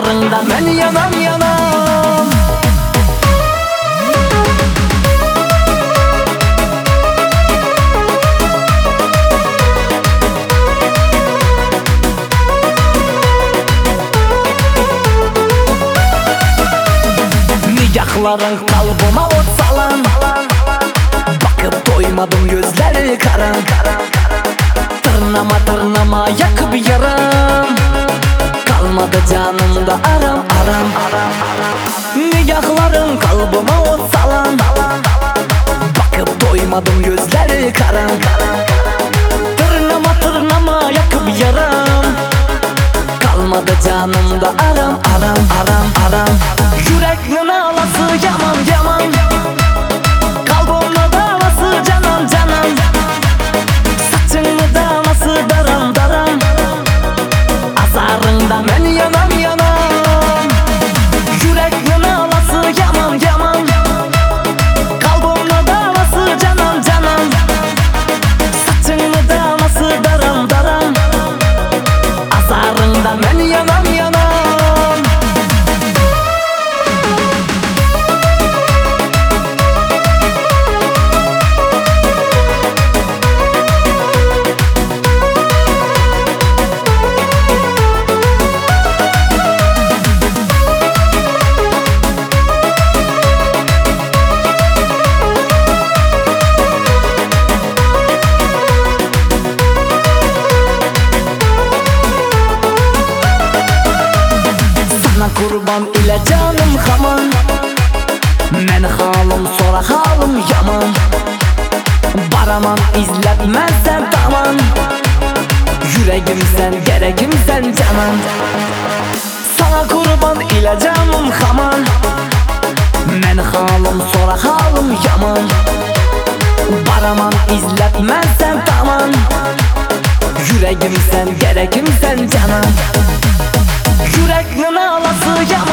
azarında mən yanam yanam. Nigahların kalbıma ot salan, bakıp doymadım gözleri karan. Tırnama tırnama yakıp yaram, kalmadı canımda aram aram. Nigahların kalbıma ot salan, bakıp doymadım gözleri karan. Tırnama tırnama yakıp yaram, kalmadı canımda aram aram aram aram. Yüreğin ağlası yaman yaman, kalbimle davası canan canan. Saçını davası daram daram, azarında mən yanam yanam. Yüreğin ağlası yaman yaman, kalbimle davası canan canan. Saçını davası daram daram, azarında mən yanam yanam. Kurban ile canım haman, mən halım sonra halım yaman. Baraman izletmezsen daman, yüreğimsen gerekimsen canan. Sana kurban ile canım haman, mən halım sonra halım yaman. Baraman izletmezsen daman, yüreğimsen gerekimsen canan. Yüreğin ağlası yaman.